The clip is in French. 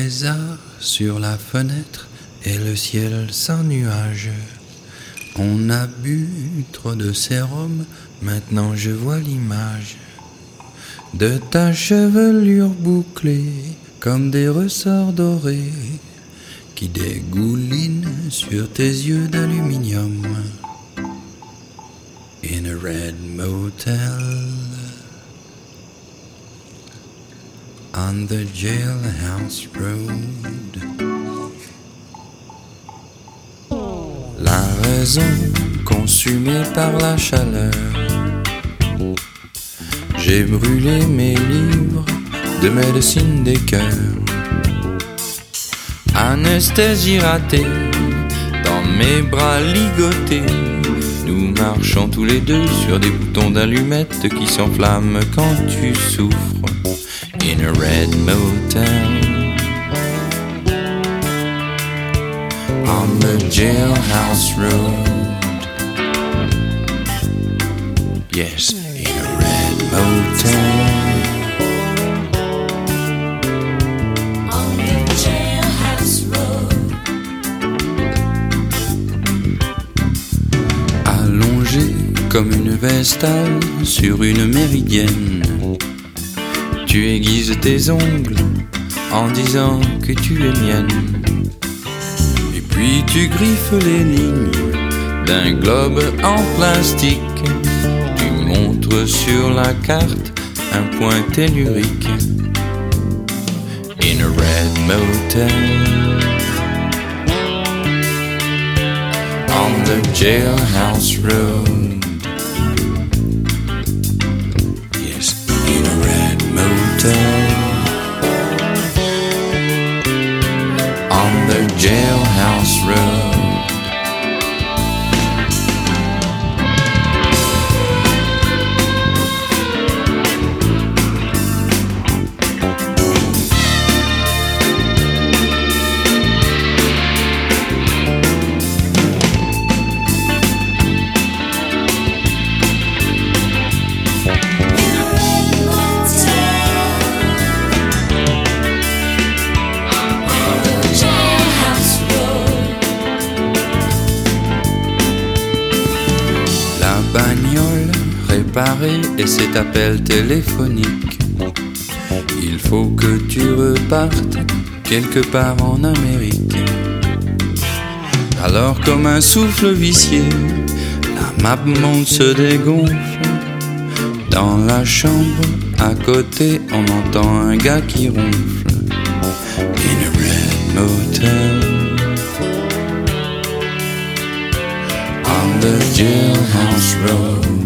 lézard sur la fenêtre et le ciel sans nuages. On a bu trop de sérum, maintenant je vois l'image de ta chevelure bouclée comme des ressorts dorés qui dégoulinent sur tes yeux d'aluminium. In a red motel on the jailhouse road. La raison consumée par la chaleur. J'ai brûlé mes livres de médecine des cœurs. Anesthésie ratée, dans mes bras ligotés. Nous marchons tous les deux sur des boutons d'allumettes qui s'enflamment quand tu souffres. In a red motel on the jailhouse road. Yes, in a red motel on the jailhouse road. Allongé comme une vestale sur une méridienne, tu aiguises tes ongles en disant que tu es mienne. Et puis tu griffes les lignes d'un globe en plastique. Tu montres sur la carte un point tellurique. In a red motel on the jailhouse road. Yes, in a red motel on the jailhouse road. Bagnole réparée et cet appel téléphonique. Il faut que tu repartes quelque part en Amérique. Alors comme un souffle vicié, la map monde se dégonfle. Dans la chambre à côté, on entend un gars qui ronfle. In a red motel on the jailhouse road.